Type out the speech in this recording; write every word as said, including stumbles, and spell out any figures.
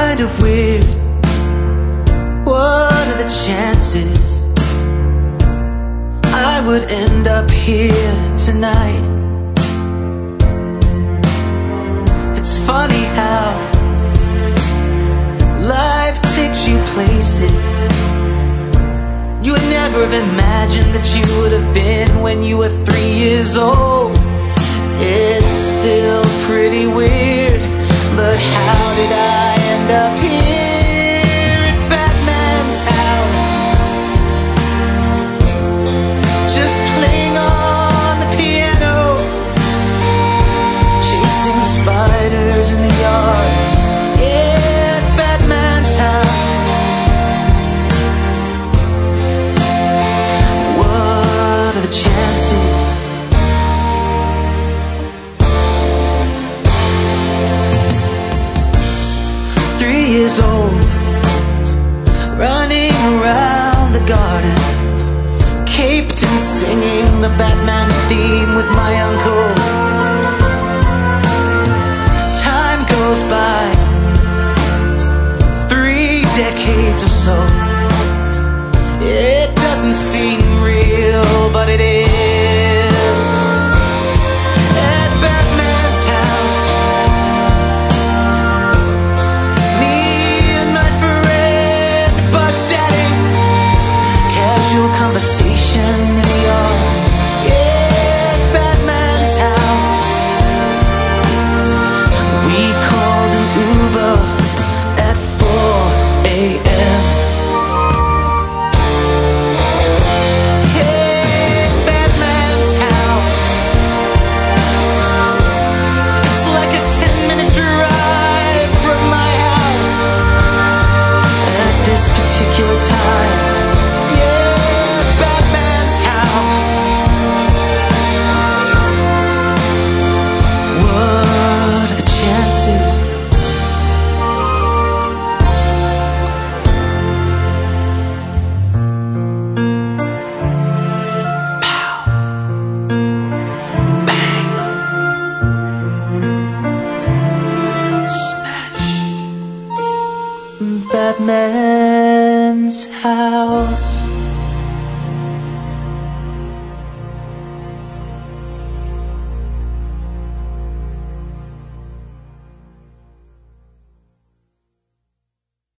kind of weird. What are the chances I would end up here tonight? It's funny how life takes you places you would never have imagined that you would have been when you were three years old. It's still pretty weird, but how did I end up here at Batman's house? Just playing on the piano, chasing spiders in the yard at Batman's house. What are the chances? Three years old, running around the garden, caped and singing the Batman theme with my uncle. Time goes by, three decades or so. It doesn't seem real, but it is. At Batman's house, me and my friend Buck Daddy, casual conversation in the yard. Yeah, at Batman's house, we called an Uber at four a m Batman's house.